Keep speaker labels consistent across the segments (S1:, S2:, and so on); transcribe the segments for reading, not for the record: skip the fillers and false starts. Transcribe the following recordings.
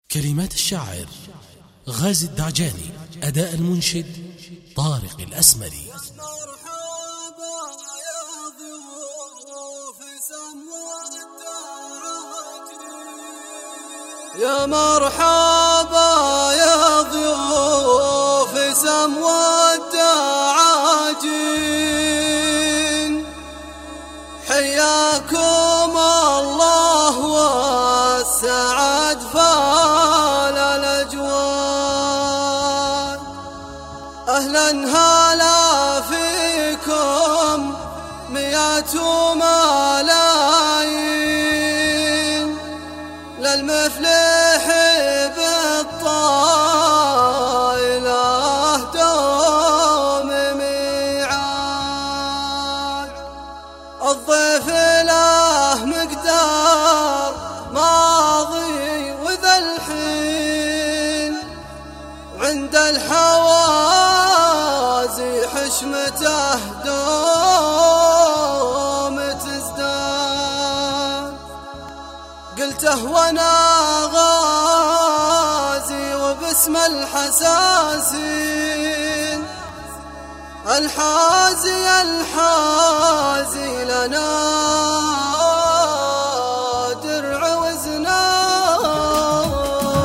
S1: كلمات الشاعر غازي الدعجاني، أداء المنشد طارق الأسمري.
S2: يا مرحبا يا ضيوف سمو الدعاجين، حياكم الله والسعد فال الأجواد. أهلا هلا فيكم مئات ملايين، للمفلح بالطائلة دوم ميعاد. الضيف له مقدار ماضي وذا الحين، عند الحوازي حشمته دوم تزداد. قلته وانا غازي وباسم الحساسين، الحازي لنا درع وزناد.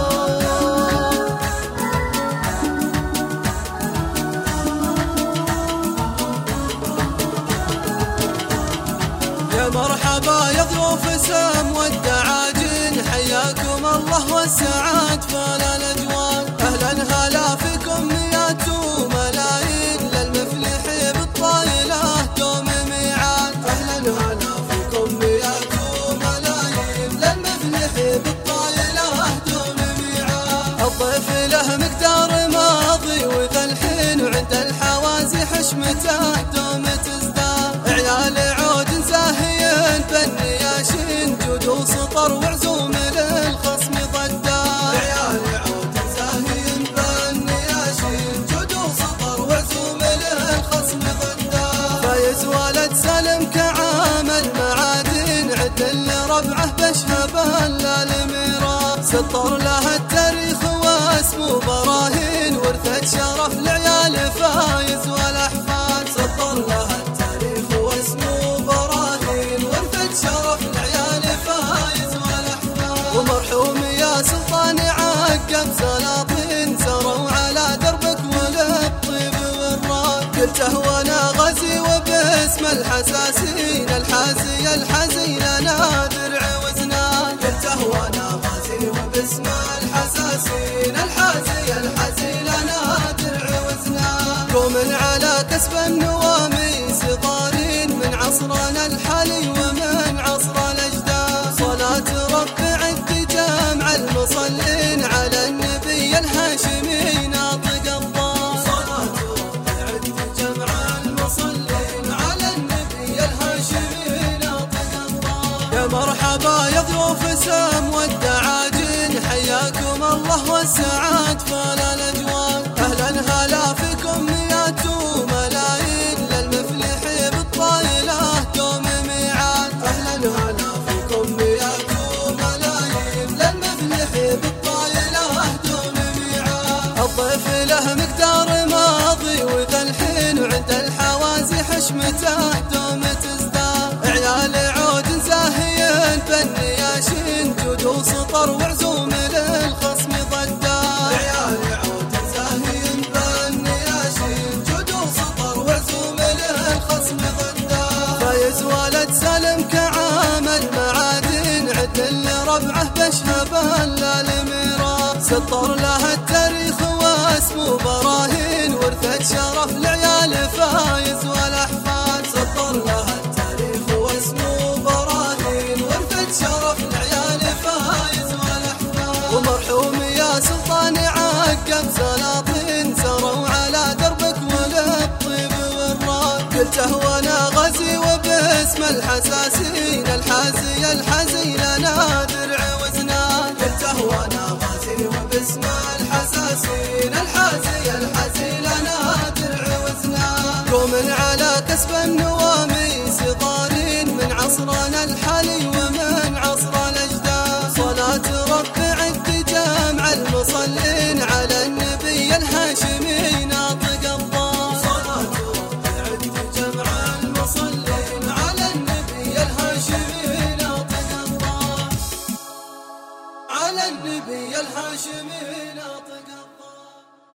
S2: يا مرحبا يا ضيوف سمو الدعاجين، حياكم الله والسعاد فال الأجواد. أهلا هلا فيكم مئات ملايين، للمفلح بالطائلة دوم ميعاد. أهلا هلا فيكم مئات ملايين، للمفلح بالطائلة دوم ميعاد. الضيف له مقدار ماضي وذا الحين، وعند الحوازي حشمته دوم تزداد. عيال عود زاهيين بالنياشين، جود وسطر وعزوم للخصم ضدا. عيال عود زاهيين بالنياشين، جود وسطر وعزوم للخصم ضدا. فايز ولد سلم كعام المعادن، عدل ربعه بشهب الميراث. سطر له التاريخ واسمه براهين، ورثة شرف لعيال فايز والاحفاد. سطر له التاريخ واسمه براهين، ورثة شرف لعيال فايز والاحفاد. ومرحوم يا سلطان عقب سلاطين، سروا على دربك وللطيب والراد. قلته وانا غازي وباسم الحساسين، الحازي لنا درع وزناد. قلته وانا غازي وباسم الحساسين، الحازي لنا درع وزناد. قوم على كسب النواميس طارين، من عصرنا الحالي ومن عصر الأجداد. صلاة رب عد جمع المصلين، على النبي الهاشمي ناطق الضاد. صلاة رب عد جمع المصلين، على النبي الهاشمي ناطق الضاد. يا مرحبا يا ضيوف سمو الدعاجين، حياكم الله والسعاد فال الأجواد. أهلا هلا فيكم مئات ملايين، للمفلح بالطائلة دوم ميعاد. أهلا هلا فيكم مئات ملايين، للمفلح بالطائلة دوم ميعاد. الضيف له مقدار ماضي وذا الحين، وعند الحوازي حشمته دوم تزداد. عيال عود زاهيين بالنياشين، جود وسطر وعزوم للخصم ضدا. عيال عود زاهيين بالنياشين، جود وسطر وعزوم للخصم ضدا. فايز ولد سلم كعام المعادن، عدل ربعه بشهب الميراث. سطر له التاريخ واسمه براهين، ورثة شرف لعيال فايز والاحفاد. سطر له التاريخ واسمه براهين، ورثة شرف لعيال فايز والاحفاد. ومرحوم يا سلطان عقب سلاطين، سروا على دربك وللطيب والراد. قلته وانا غازي وباسم الحساسين، الحازي لنا درع وزناد. قلته وانا غازي وباسم الحساسين، الحازي لنا درع وزناد. قوم على كسب النواميس طارين، من عصرنا الحالي ومن عصر الأجداد. صلاة رب عد جمع على النبي الهاشمي ناطق